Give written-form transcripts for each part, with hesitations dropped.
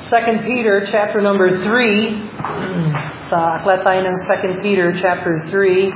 2 Peter chapter number 3. Sa aklat tayo ng 2 Peter chapter 3.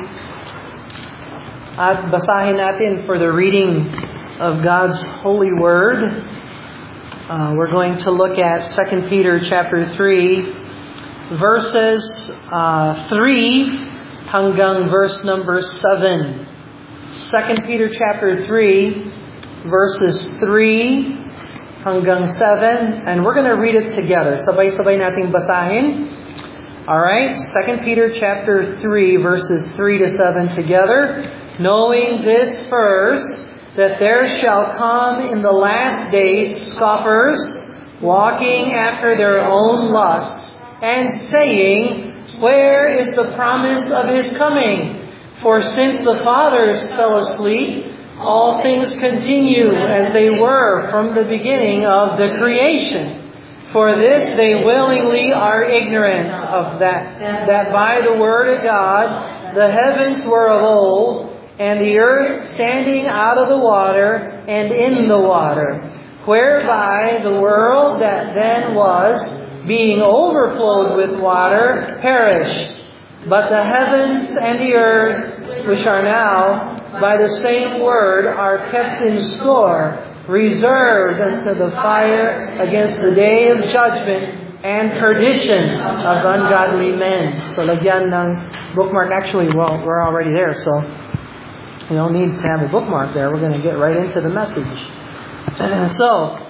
At basahin natin for the reading of God's holy word. We're going to look at 2 Peter chapter 3, verses 3 hanggang verse number 7. 2 Peter chapter 3, verses 3 hanggang 7, and we're going to read it together. Sabay-sabay nating basahin. Alright, 2 Peter chapter 3, verses 3 to 7 together. Knowing this first, that there shall come in the last days scoffers, walking after their own lusts, and saying, Where is the promise of His coming? For since the fathers fell asleep, all things continue as they were from the beginning of the creation. For this they willingly are ignorant of that by the word of God the heavens were of old, and the earth standing out of the water and in the water, whereby the world that then was, being overflowed with water, perished. But the heavens and the earth, which are now, by the same word, are kept in store, reserved unto the fire against the day of judgment and perdition of ungodly men. So, lagyan ng bookmark. Actually, well, we're already there, so we don't need to have a bookmark there. We're going to get right into the message. So,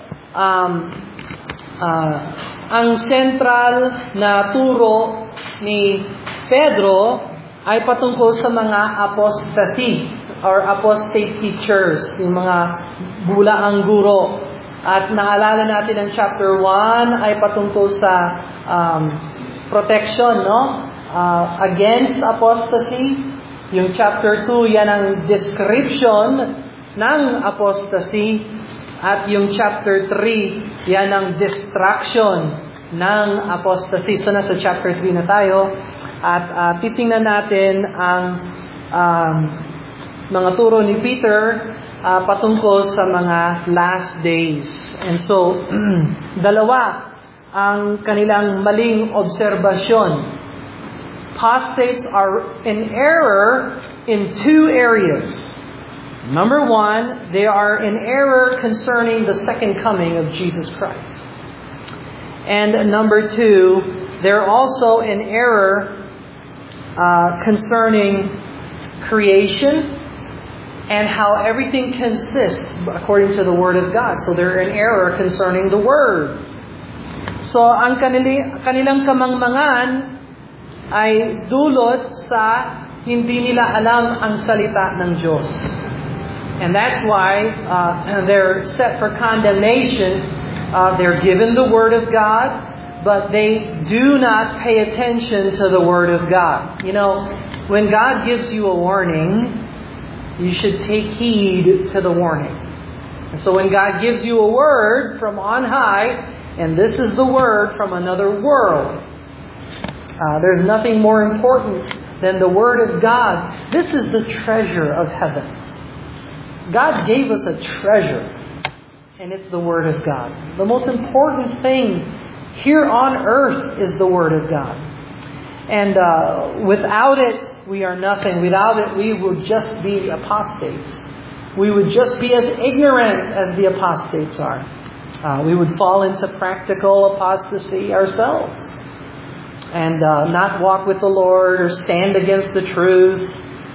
ang central na turo ni Pedro ay patungkol sa mga apostasy or apostate teachers, yung mga bulaang guro. At naalala natin ang chapter 1 ay patungkol sa protection, no? Against apostasy. Yung chapter 2, yan ang description ng apostasy. At yung chapter 3, yan ang destruction ng apostasy. So nasa chapter 3 na tayo. At titingnan natin ang mga turo ni Peter patungkol sa mga last days. And so, dalawa ang kanilang maling obserbasyon. Apostates are in error in two areas. Number one, they are in error concerning the second coming of Jesus Christ. And number two, they're also in error concerning creation and how everything consists according to the Word of God. So they're in error concerning the Word. So ang kanilang kamangmangan ay dulot sa hindi nila alam ang salita ng Diyos. And that's why they're set for condemnation. They're given the Word of God, but they do not pay attention to the Word of God. You know, when God gives you a warning, you should take heed to the warning. And so when God gives you a word from on high, and this is the word from another world, there's nothing more important than the Word of God. This is the treasure of heaven. God gave us a treasure, and it's the Word of God. The most important thing here on earth is the Word of God. And without it, we are nothing. Without it, we would just be apostates. We would just be as ignorant as the apostates are. We would fall into practical apostasy ourselves. And not walk with the Lord or stand against the truth.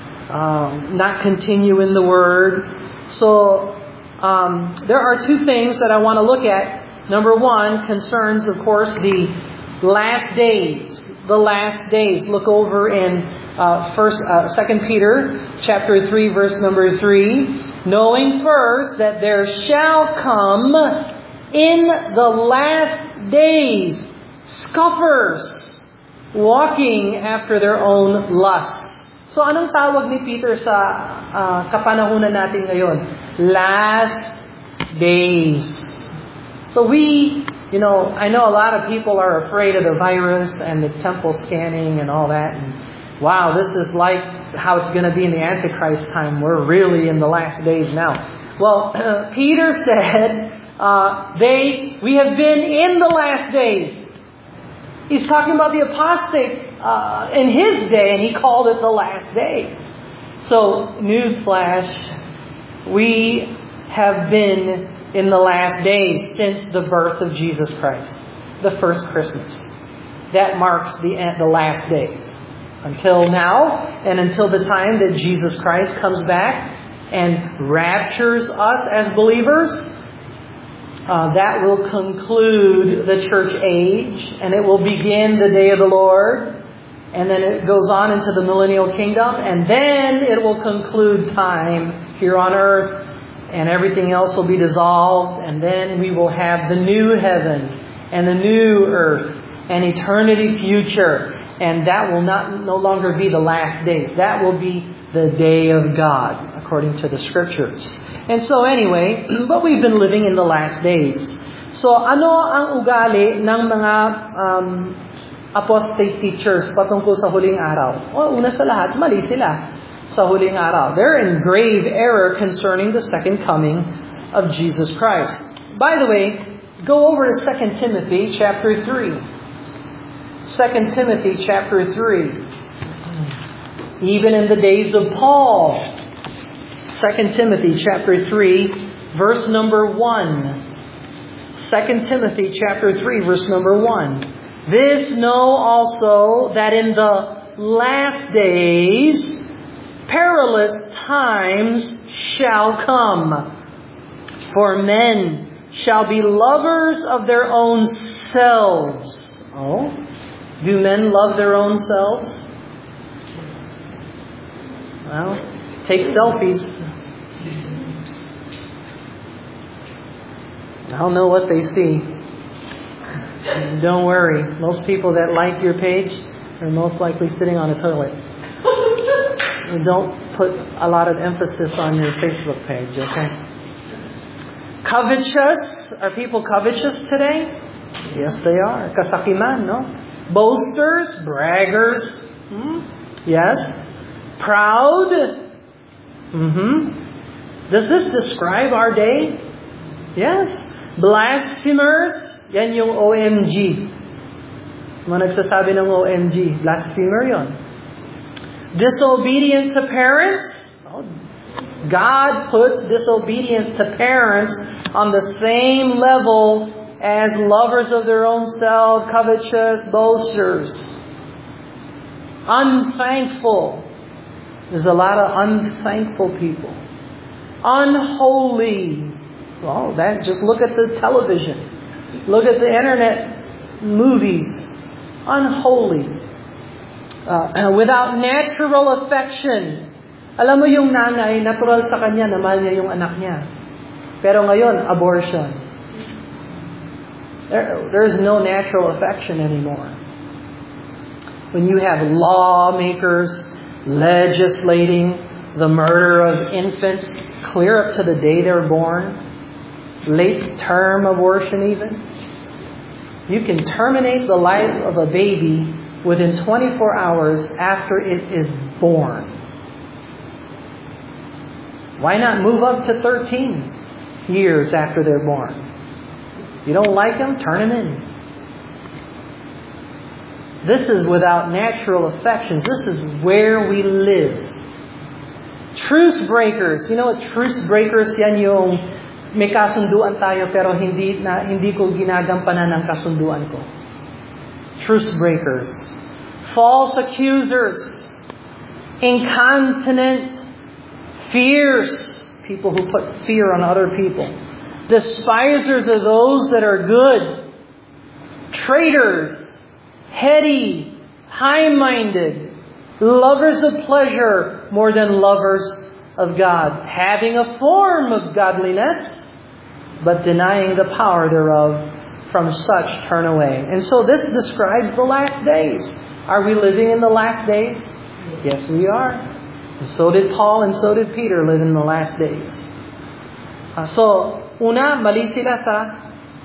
Not continue in the Word. So, there are two things that I want to look at. Number one concerns, of course, the last days. The last days. Look over in 2 Peter chapter 3, verse number 3. Knowing first that there shall come in the last days scoffers, walking after their own lusts. So anong tawag ni Peter sa kapanahunan natin ngayon? Last days. So I know a lot of people are afraid of the virus and the temple scanning and all that. And wow, this is like how it's going to be in the Antichrist time. We're really in the last days now. Well, Peter said we have been in the last days. He's talking about the apostates in his day, and he called it the last days. So, newsflash, we have been in the last days since the birth of Jesus Christ, the first Christmas. That marks the last days. Until now, and until the time that Jesus Christ comes back and raptures us as believers, that will conclude the church age, and it will begin the day of the Lord, and then it goes on into the millennial kingdom, and then it will conclude time here on earth, and everything else will be dissolved, and then we will have the new heaven and the new earth and eternity future, and that will no longer be the last days. That will be the day of God, according to the Scriptures. And so anyway, but we've been living in the last days. So ano ang ugali ng mga apostate teachers patungkol sa huling araw? Una sa lahat, mali sila sa huling araw. They're in grave error concerning the second coming of Jesus Christ. By the way, go over to 2 Timothy chapter 3. 2 Timothy chapter 3. Even in the days of Paul. 2 Timothy chapter 3, verse number 1. 2 Timothy chapter 3, verse number 1. This know also that in the last days perilous times shall come. For men shall be lovers of their own selves. Oh? Do men love their own selves? Well, take selfies. I don't know what they see. Don't worry. Most people that like your page are most likely sitting on a toilet. Don't put a lot of emphasis on your Facebook page, okay? Covetous. Are people covetous today? Yes, they are. Kasakiman, no? Boasters, braggers. Yes. Proud. Does this describe our day? Yes. Blasphemers. Yan yung OMG. Mga nagsasabi ng OMG. Blasphemer yon. Disobedient to parents. God puts disobedient to parents on the same level as lovers of their own self, covetous, boasters. Unthankful. There's a lot of unthankful people. Unholy. Well, just look at the television. Look at the internet movies. Unholy. Without natural affection. Alam mo yung nanay, natural sa kanya na mahal niya yung anak niya. Pero ngayon, abortion. There's no natural affection anymore. When you have lawmakers legislating the murder of infants clear up to the day they're born, late term abortion even, you can terminate the life of a baby within 24 hours after it is born. Why not move up to 13 years after they're born? You don't like them? Turn them in. This is without natural affections. This is where we live. Truce breakers. You know what truce breakers? Yan yung may kasunduan tayo pero hindi ko ginagampanan ang kasunduan ko. Truce breakers. False accusers. Incontinent. Fierce. People who put fear on other people. Despisers of those that are good. Traitors. Heady. High-minded. Lovers of pleasure more than lovers of God. Having a form of godliness, but denying the power thereof. From such turn away. And so this describes the last days. Are we living in the last days? Yes, we are. And so did Paul and so did Peter live in the last days. So, una, mali sila sa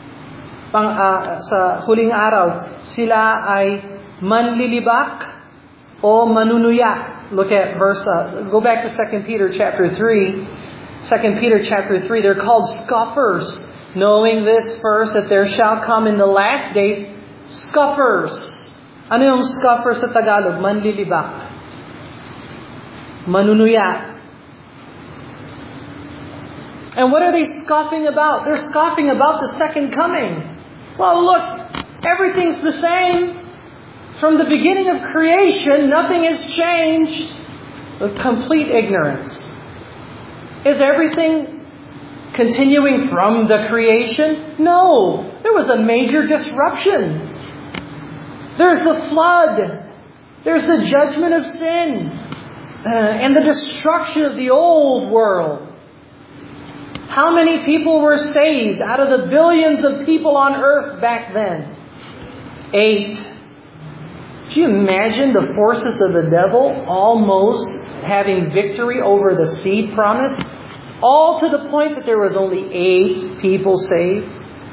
huling araw. Sila ay manlilibak o manunuya. Look at go back to 2 Peter chapter 3. 2 Peter chapter 3, they're called scoffers. knowing this first, that there shall come in the last days scoffers. Ano yung scoffers sa Tagalog? Manlilibak. Manunuya. And what are they scoffing about? They're scoffing about the second coming. Well, look, everything's the same. From the beginning of creation, nothing has changed. With complete ignorance. Is everything continuing from the creation? No. There was a major disruption. There's the flood. There's the judgment of sin. And the destruction of the old world. How many people were saved out of the billions of people on earth back then? 8. Do you imagine the forces of the devil almost having victory over the seed promise? All to the point that there was only 8 people saved?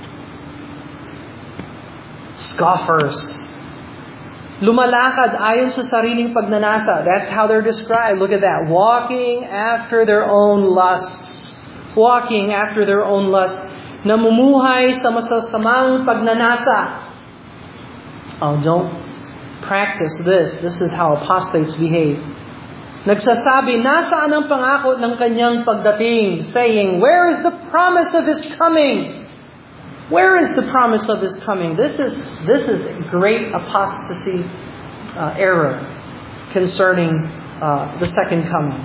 Scoffers. Lumalakad ayon sa sariling pagnanasa. That's how they're described. Look at that. Walking after their own lusts. Walking after their own lusts. Namumuhay sa masasamang pagnanasa. Oh, don't practice this. This is how apostates behave. Nagsasabi, nasaan ang pangako ng kanyang pagdating? Saying, where is the promise of His coming? Where is the promise of His coming? This is great apostasy error concerning the second coming.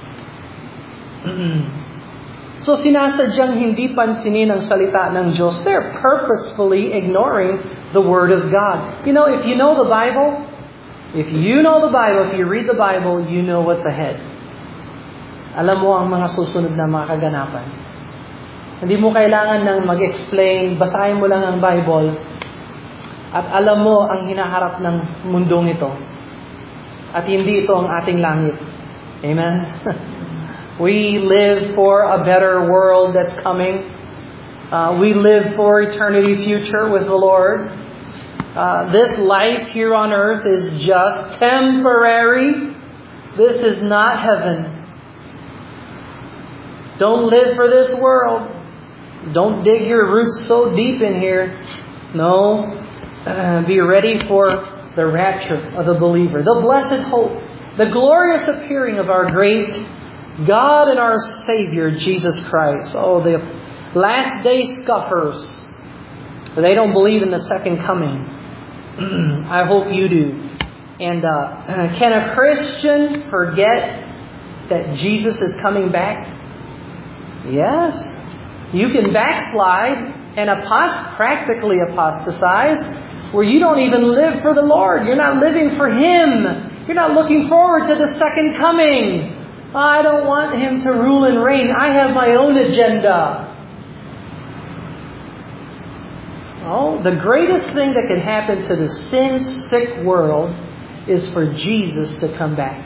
So sinasadyang hindi pansinin ang salita ng Diyos. They're purposefully ignoring the Word of God. You know, if you know the Bible, if you read the Bible, you know what's ahead. Alam mo ang mga susunod na mga kaganapan. Hindi mo kailangan ng mag-explain, basahin mo lang ang Bible at alam mo ang hinaharap ng mundong ito. At hindi ito ang ating langit. Amen? We live for a better world that's coming. We live for eternity future with the Lord. This life here on earth is just temporary. This is not heaven. Don't live for this world. Don't dig your roots so deep in here. No. Be ready for the rapture of the believer. The blessed hope. The glorious appearing of our great God and our Savior, Jesus Christ. Oh, the last day scoffers. They don't believe in the second coming. I hope you do. And can a Christian forget that Jesus is coming back? Yes. You can backslide and practically apostatize where you don't even live for the Lord. You're not living for Him. You're not looking forward to the second coming. I don't want Him to rule and reign. I have my own agenda. Oh, the greatest thing that can happen to the sin-sick world is for Jesus to come back.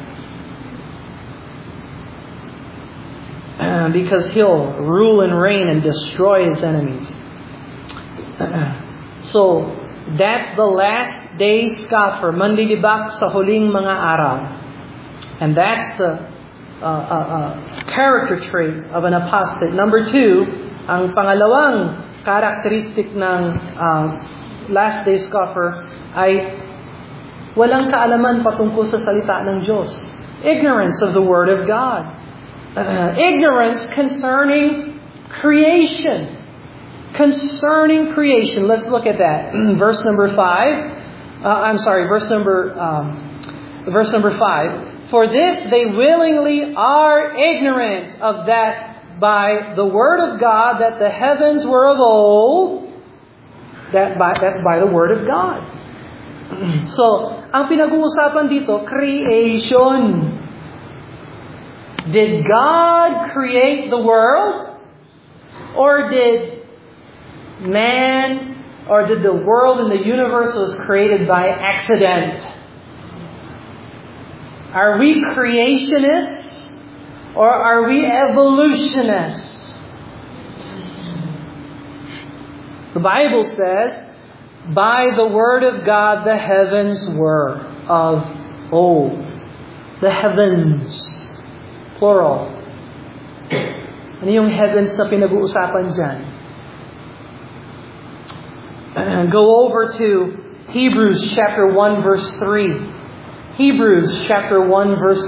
Because He'll rule and reign and destroy His enemies. So, that's the last day scoffer, manlilibak sa huling mga araw. And that's the character trait of an apostate. Number 2, ang pangalawang characteristic ng last day scoffer ay walang kaalaman patungkol sa salita ng Diyos. Ignorance of the Word of God. Ignorance concerning creation. Concerning creation. Let's look at that. Verse number 5. Verse number 5. For this they willingly are ignorant of that by the Word of God that the heavens were of old. That's by the Word of God. So, ang pinag-uusapan dito, creation. Did God create the world? Or did man, or did the world and the universe was created by accident? Are we creationists or are we evolutionists? The Bible says, by the Word of God the heavens were of old. The heavens. Plural. Ano yung heavens na pinag-uusapan dyan? go over to Hebrews chapter 1 verse 3. Hebrews chapter 1 verse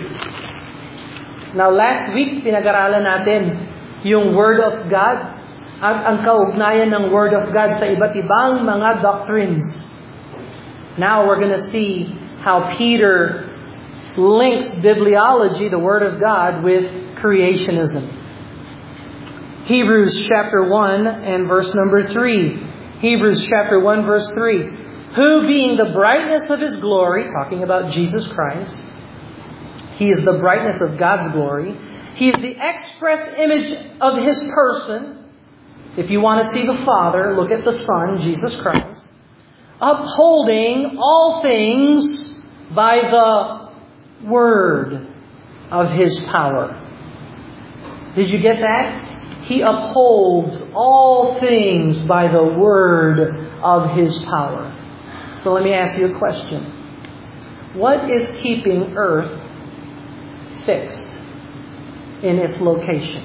3. Now last week, pinag-aralan natin yung Word of God at ang kaugnayan ng Word of God sa iba't ibang mga doctrines. Now we're going to see how Peter links bibliology, the Word of God, with creationism. Hebrews chapter 1 and verse number 3. Hebrews chapter 1 verse 3. Who being the brightness of His glory, talking about Jesus Christ, He is the brightness of God's glory. He is the express image of His person. If you want to see the Father, look at the Son, Jesus Christ. Upholding all things by the word of His power. Did you get that? He upholds all things by the word of His power. So let me ask you a question. What is keeping earth fixed in its location?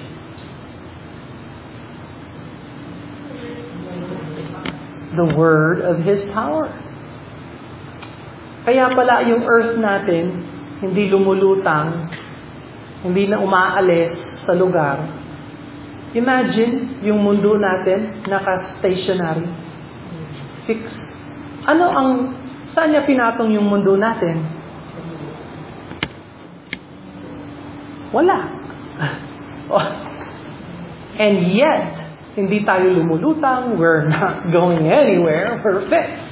The word of His power. Kaya pala yung earth natin hindi lumulutang, hindi na umaalis sa lugar. Imagine yung mundo natin naka-stationary, fixed. Saan niya pinatong yung mundo natin? Wala. And yet, hindi tayo lumulutang, we're not going anywhere, we're fixed.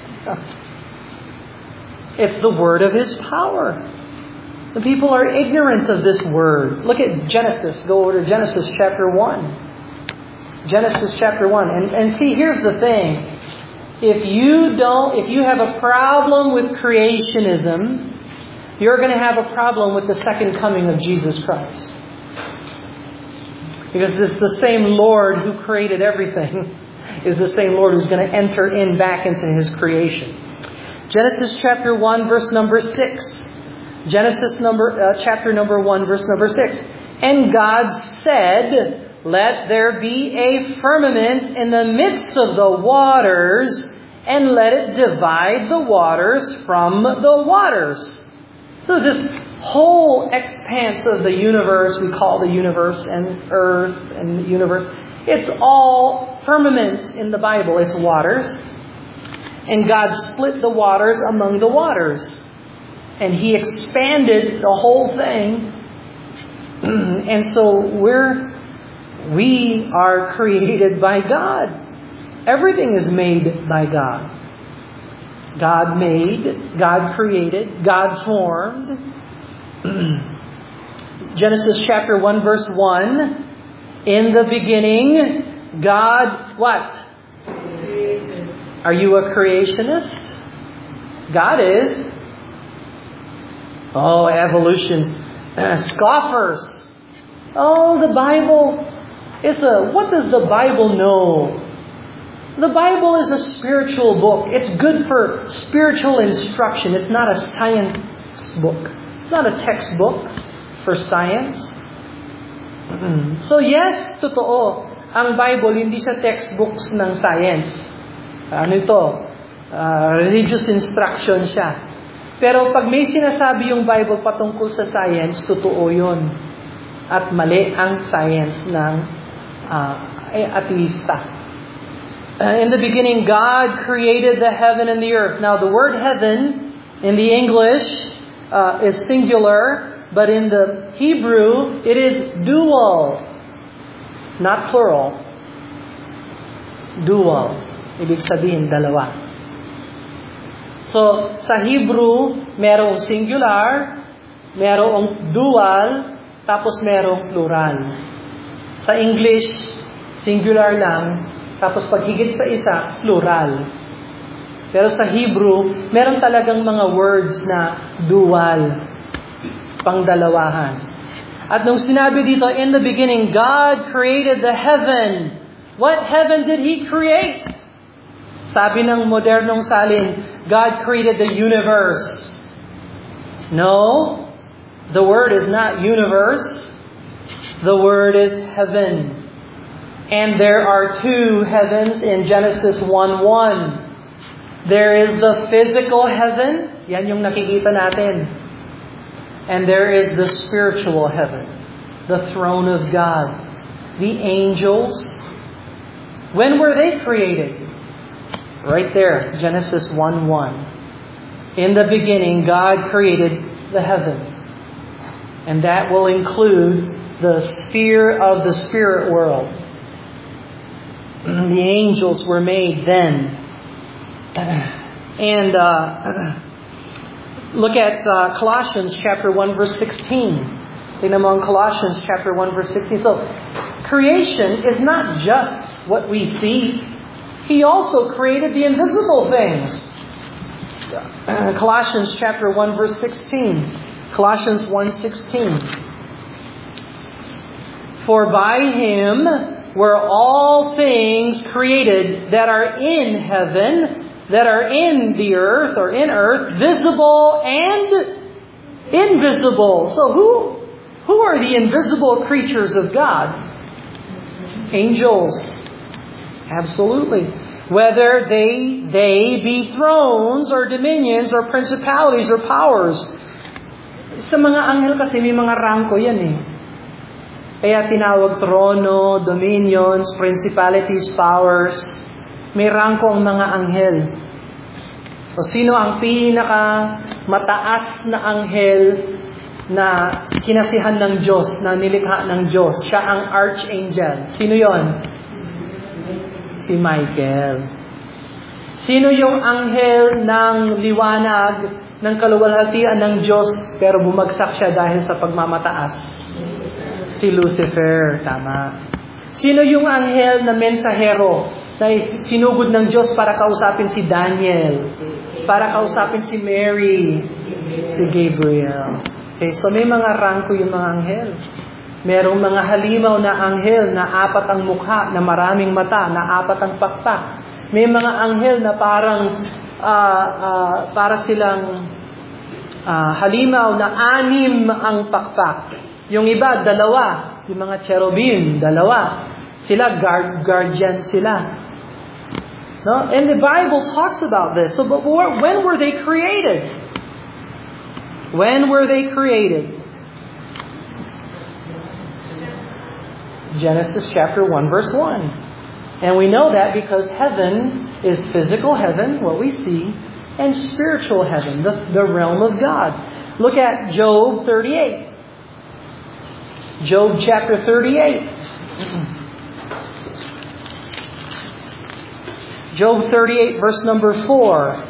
It's the word of His power. The people are ignorant of this word. Look at Genesis. Go over to Genesis chapter 1. Genesis chapter 1. And see, here's the thing. If you have a problem with creationism, you're going to have a problem with the second coming of Jesus Christ. Because this the same Lord who created everything is the same Lord who's going to enter back into His creation. Genesis chapter 1 verse number 6. Genesis chapter number 1 verse number 6. And God said, let there be a firmament in the midst of the waters, and let it divide the waters from the waters. So this whole expanse of the universe, we call the universe and earth and the universe, it's all firmament in the Bible. It's waters. And God split the waters among the waters. And He expanded the whole thing. And so we are created by God. Everything is made by God. God made, God created, God formed. Genesis chapter 1 verse 1. In the beginning, God, what? Created. Are you a creationist? God is. Oh, evolution. Scoffers. Oh, the Bible is what does the Bible know? The Bible is a spiritual book. It's good for spiritual instruction. It's not a science book. It's not a textbook for science. So yes, totoo. Ang Bible, hindi siya textbooks ng science. Religious instruction siya. Pero pag may sinasabi yung Bible patungkol sa science, totoo yun. At mali ang science ng ateista. In the beginning, God created the heaven and the earth. Now, the word heaven in the English is singular, but in the Hebrew, it is dual. Not plural. Dual. Ibig sabihin, dalawa. So, sa Hebrew, merong singular, merong dual, tapos merong plural. Sa English, singular lang, tapos pag higit sa isa, plural. Pero sa Hebrew, meron talagang mga words na dual, pangdalawahan. At nung sinabi dito, in the beginning, God created the heaven. What heaven did He create? Sabi ng modernong salin, God created the universe. No, the word is not universe. The word is heaven. And there are two heavens in Genesis 1:1. There is the physical heaven, yan yung nakikita natin. And there is the spiritual heaven, the throne of God. The angels, when were they created? Right there, Genesis 1:1. In the beginning, God created the heaven. And that will include the sphere of the spirit world. The angels were made then. And look at Colossians chapter 1 verse 16. Tingnan mo ang Colossians chapter 1 verse 16. So, creation is not just what we see. He also created the invisible things. Colossians chapter 1 verse 16. Colossians 1:16. For by Him were all things created that are in heaven, that are in the earth or in earth, visible and invisible. So who are the invisible creatures of God? Angels. Absolutely. Whether they be thrones or dominions or principalities or powers. Sa mga anghel kasi may mga rangko yan eh. Kaya tinawag trono, dominions, principalities, powers. May rangko ang mga anghel. So, sino ang pinaka mataas na anghel na kinasihan ng Diyos, na nilikha ng Diyos? Siya ang archangel. Sino yon? Si Michael. Sino yung anghel ng liwanag, ng kaluwalhatian ng Diyos, pero bumagsak siya dahil sa pagmamataas? Si Lucifer, tama. Sino yung anghel na mensahero na sinugod ng Diyos para kausapin si Daniel, para kausapin si Mary, si Gabriel? Okay, so may mga rangko yung mga anghel. Merong mga halimaw na anghel na 4 ang mukha, na maraming mata, na 4 ang pakpak. May mga anghel na parang para silang halimaw na 6 ang pakpak. Yung iba, 2. Yung mga cherubim, 2. Sila, guardian sila. No? And the Bible talks about this. So, but when were they created? When were they created? Genesis chapter 1, verse 1. And we know that because heaven is physical heaven, what we see, and spiritual heaven, the realm of God. Look at Job 38. Job chapter 38. Job 38 verse number 4.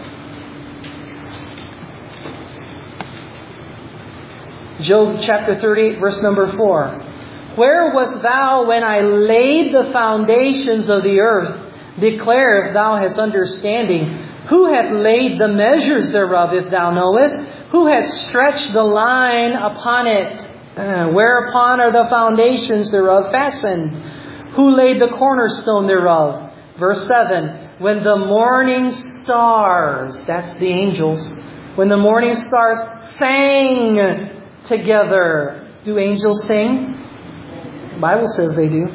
Job chapter 38 verse number 4. Where wast thou when I laid the foundations of the earth? Declare if thou hast understanding. Who hath laid the measures thereof, if thou knowest? Who hath stretched the line upon it? Whereupon are the foundations thereof fastened? Who laid the cornerstone thereof? Verse 7. When the morning stars, that's the angels, when the morning stars sang together. Do angels sing? The Bible says they do.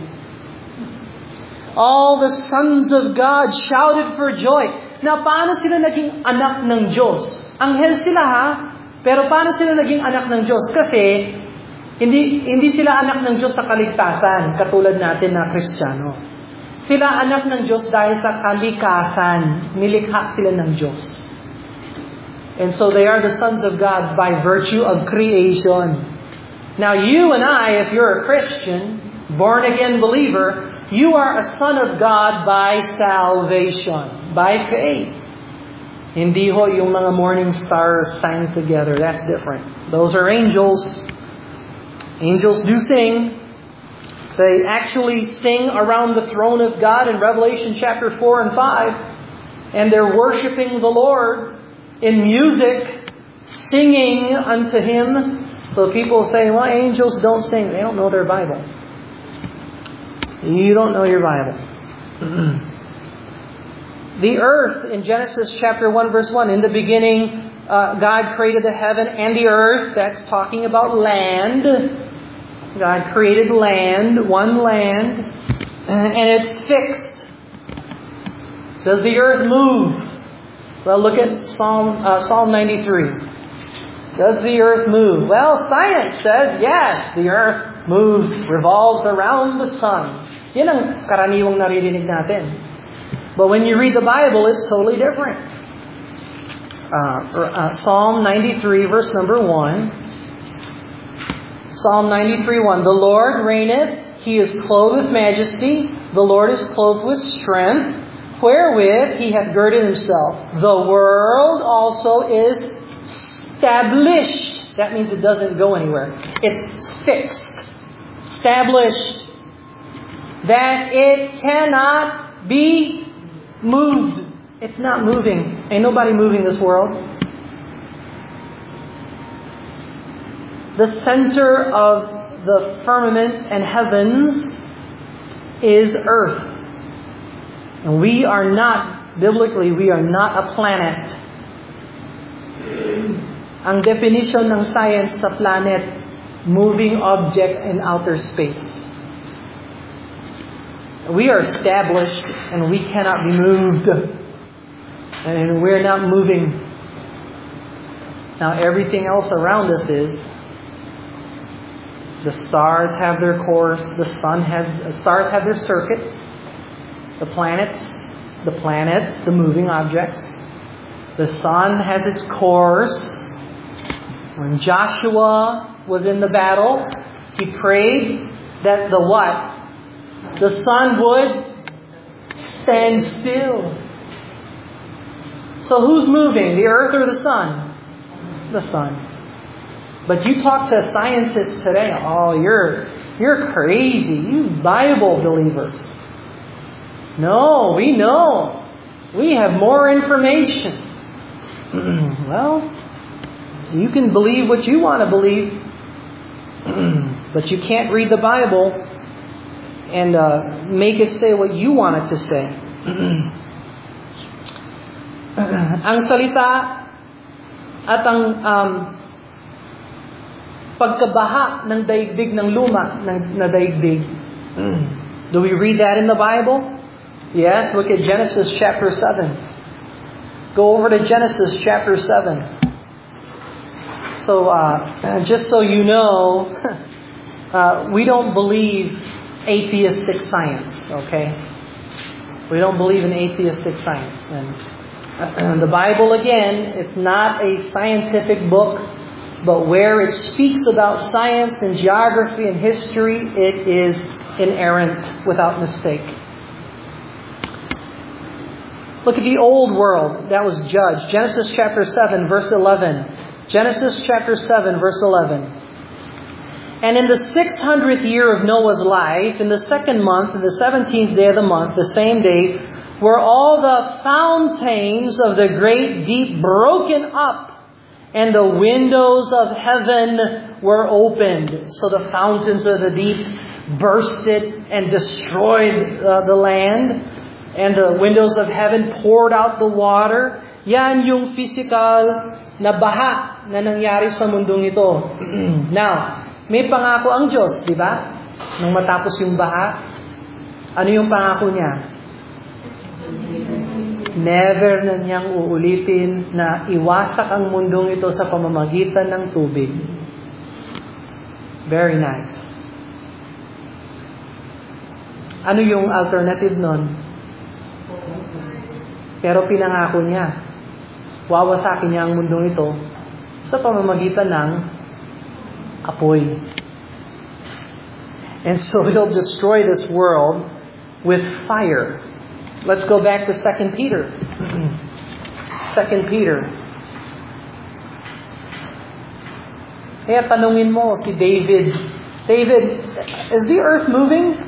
All the sons of God shouted for joy. Now, paano sila naging anak ng Diyos? Anghel sila ha? Pero paano sila naging anak ng Diyos? Kasi Hindi sila anak ng Diyos sa kaligtasan, katulad natin na Kristiyano. Sila anak ng Diyos dahil sa kalikasan. Nilikha sila ng Diyos. And so they are the sons of God by virtue of creation. Now you and I, if you're a Christian, born-again believer, you are a son of God by salvation, by faith. Hindi ho yung mga morning stars sang together. That's different. Those are angels. Angels do sing. They actually sing around the throne of God in Revelation chapter 4 and 5. And they're worshiping the Lord in music, singing unto Him. So people say, well, angels don't sing. They don't know their Bible. You don't know your Bible. The earth in Genesis chapter 1 verse 1, in the beginning, God created the heaven and the earth. That's talking about land. God created land, one land. And it's fixed. Does the earth move? Well, look at Psalm 93. Does the earth move? Well, science says yes, the earth moves, revolves around the sun. Yan ang karaniwang naririnig natin. But when you read the Bible, it's totally different. Psalm 93, verse number 1. Psalm 93:1. The Lord reigneth, He is clothed with majesty. The Lord is clothed with strength, wherewith He hath girded Himself. The world also is established. That means it doesn't go anywhere. It's fixed. Established. That it cannot be moved. It's not moving. Ain't nobody moving this world. The center of the firmament and heavens is earth. And we are not, biblically, we are not a planet. Ang definition ng science sa planet, moving object in outer space. We are established and we cannot be moved. And we're not moving. Now everything else around us is. The stars have their course. The stars have their circuits. The planets, the moving objects. The sun has its course. When Joshua was in the battle, he prayed that the what? The sun would stand still. So who's moving? The earth or the sun? The sun. But you talk to scientists today, oh, you're crazy. You Bible believers. No, we know. We have more information. Well, you can believe what you want to believe. But you can't read the Bible and make it say what you want it to say. Ang salita at ang pagkabaha ng daigdig ng luma na daigdig. Do we read that in the Bible? Yes, look at Genesis chapter 7. Go over to Genesis chapter 7. So, just so you know, we don't believe atheistic science, okay? We don't believe in atheistic science. And the Bible, again, it's not a scientific book, but where it speaks about science and geography and history, it is inerrant without mistake. Look at the old world that was judged. Genesis chapter 7, verse 11. Genesis chapter 7, verse 11. And in the 600th year of Noah's life, in the second month, in the 17th day of the month, the same day, were all the fountains of the great deep broken up, and the windows of heaven were opened. So the fountains of the deep bursted and destroyed the land, and the windows of heaven poured out the water. Yan yung physical na baha na nangyari sa mundong ito. Now, may pangako ang Diyos, di ba? Nung matapos yung baha, ano yung pangako niya? Never na niyang uulitin na iwasak ang mundong ito sa pamamagitan ng tubig. Very nice. Ano yung alternative nun? Pero pinangako niya, wawasakin niya ang mundong ito sa pamamagitan ng apoy. And so He'll destroy this world with fire. Let's go back to 2 Peter. 2 Peter. Kaya tanungin mo si David, is the earth moving?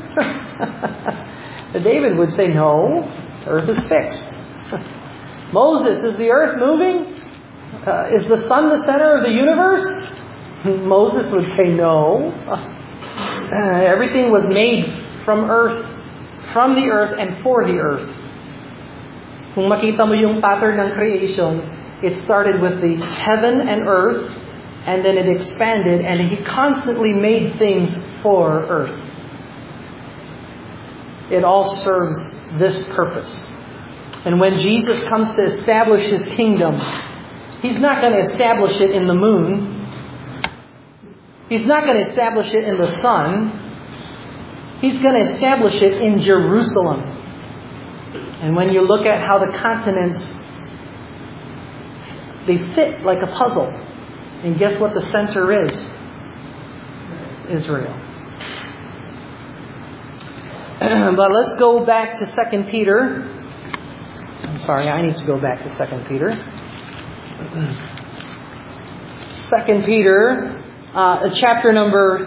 David would say, no, the earth is fixed. Moses, is the earth moving? Is the sun the center of the universe? Moses would say no. Everything was made from the earth and for the earth. Kung makita mo yung pattern ng creation, it started with the heaven and earth, and then it expanded, and He constantly made things for earth. it all serves this purpose. And when Jesus comes to establish His kingdom, He's not going to establish it in the moon. He's not going to establish it in the sun. He's going to establish it in Jerusalem. And when you look at how the continents, they fit like a puzzle. And guess what the center is? Israel. But let's go back to 2 Peter. I'm sorry, I need to go back to 2 Peter. 2 Peter, chapter number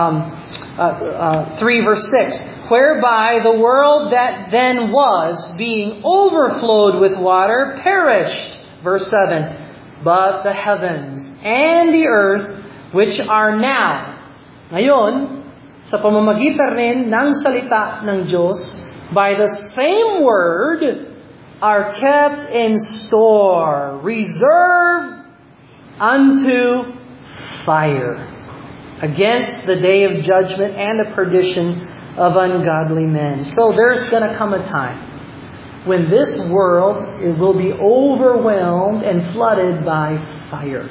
3, verse 6. Whereby the world that then was, being overflowed with water, perished. Verse 7. But the heavens and the earth, which are now. Ngayon, sa pamamagitan rin ng salita ng Diyos, by the same word, are kept in store, reserved unto fire, against the day of judgment and the perdition of ungodly men. So there's going to come a time when this world it will be overwhelmed and flooded by fire.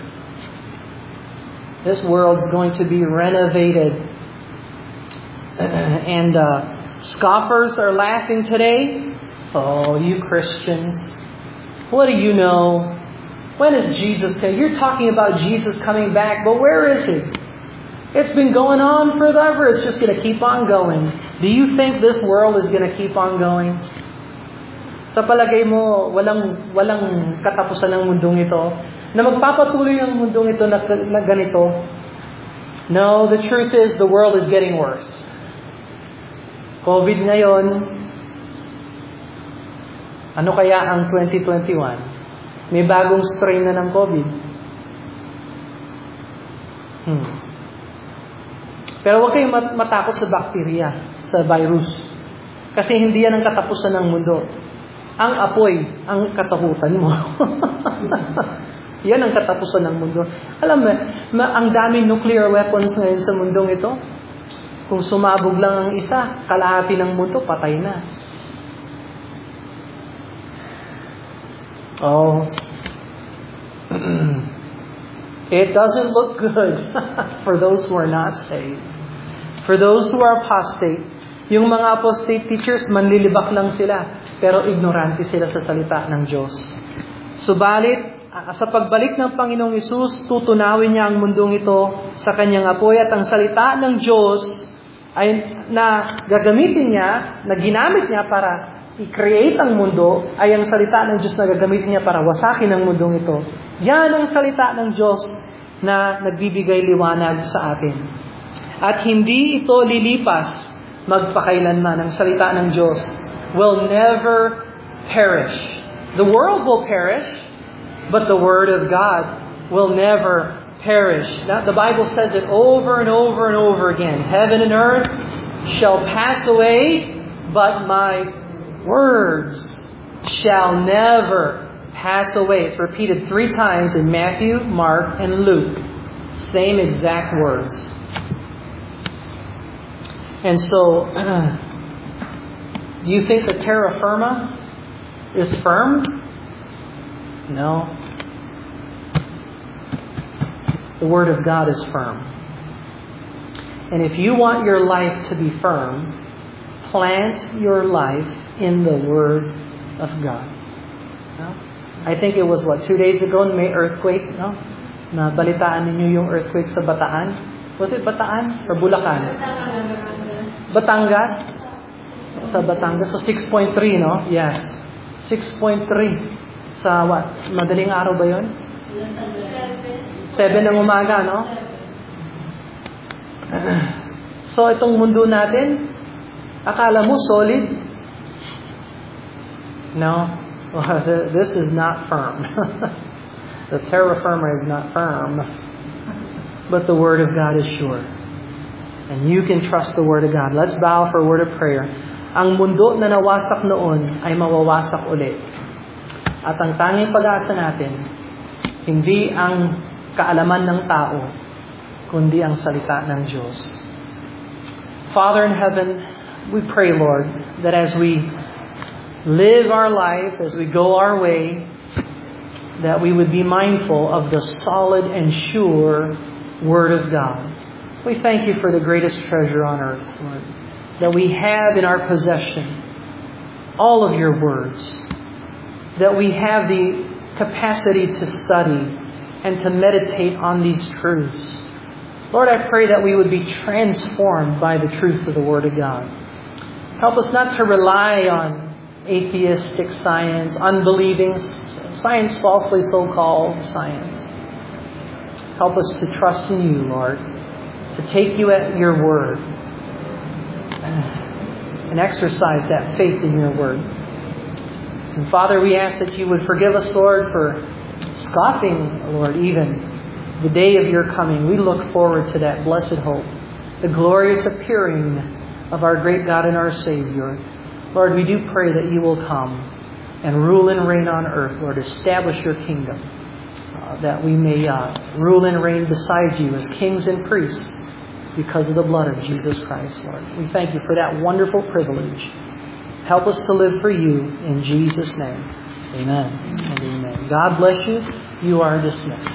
This world's going to be renovated. And scoffers are laughing today. Oh, you Christians, what do you know? When is Jesus coming? You're talking about Jesus coming back, but where is He? It's been going on forever. It's just going to keep on going. Do you think this world is going to keep on going? Sa palagay mo, walang katapusan ng mundong ito? Na magpapatuloy ang mundong ito na ganito? No, the truth is the world is getting worse. COVID ngayon, ano kaya ang 2021? May bagong strain na ng COVID. Pero huwag kayong matakot sa bacteria, sa virus. Kasi hindi yan ang katapusan ng mundo. Ang apoy, ang katakutan mo. Yan ang katapusan ng mundo. Alam mo, ang daming nuclear weapons ngayon sa mundong ito. Kung sumabog lang ang isa, kalahati ng mundo, patay na. Oh. It doesn't look good for those who are not saved. For those who are apostate, yung mga apostate teachers, manlilibak lang sila, pero ignorante sila sa salita ng Diyos. Subalit, sa pagbalik ng Panginoong Hesus, tutunawin niya ang mundong ito sa kanyang apoy at ang salita ng Diyos ay na gagamitin niya, na ginamit niya para i-create ang mundo, ay ang salita ng Diyos na gagamitin niya para wasakin ang mundong ito. Yan ang salita ng Diyos na nagbibigay liwanag sa atin. At hindi ito lilipas magpakailanman. Ang salita ng Diyos will never perish. The world will perish, but the Word of God will never perish. Now, the Bible says it over and over and over again. Heaven and earth shall pass away, but my words shall never pass away. It's repeated 3 times in Matthew, Mark, and Luke. Same exact words. And so, do you think the terra firma is firm? No. The Word of God is firm. And if you want your life to be firm, plant your life in the Word of God. No? I think it was 2 days ago may earthquake, no? Na balitaan ninyo yung earthquake sa Bataan. Was it Bataan or Bulacan? Batangas? Sa Batangas. So 6.3, no? Yes. 6.3. Sa what? Madaling araw ba yun? 7 ng umaga, no? So itong mundo natin, akala mo solid? No. This is not firm. The terra firma is not firm. But the Word of God is sure. And you can trust the Word of God. Let's bow for a word of prayer. Ang mundo na nawasak noon ay mawawasak ulit. At ang tanging pag-asa natin, hindi ang kaalaman ng tao, kundi ang salita ng Diyos. Father in heaven, we pray, Lord, that as we live our life, as we go our way, that we would be mindful of the solid and sure Word of God. We thank you for the greatest treasure on earth, Lord, that we have in our possession all of your words, that we have the capacity to study and to meditate on these truths. Lord, I pray that we would be transformed by the truth of the Word of God. Help us not to rely on atheistic science, unbelieving science, falsely so-called science. Help us to trust in you, Lord, to take you at your word and exercise that faith in your word. And Father, we ask that you would forgive us, Lord, for scoffing, Lord, even the day of your coming. We look forward to that blessed hope, the glorious appearing of our great God and our Savior. Lord, we do pray that you will come and rule and reign on earth, Lord. Establish your kingdom, that we may rule and reign beside you as kings and priests because of the blood of Jesus Christ, Lord. We thank you for that wonderful privilege. Help us to live for you in Jesus' name. Amen and amen. God bless you. You are dismissed.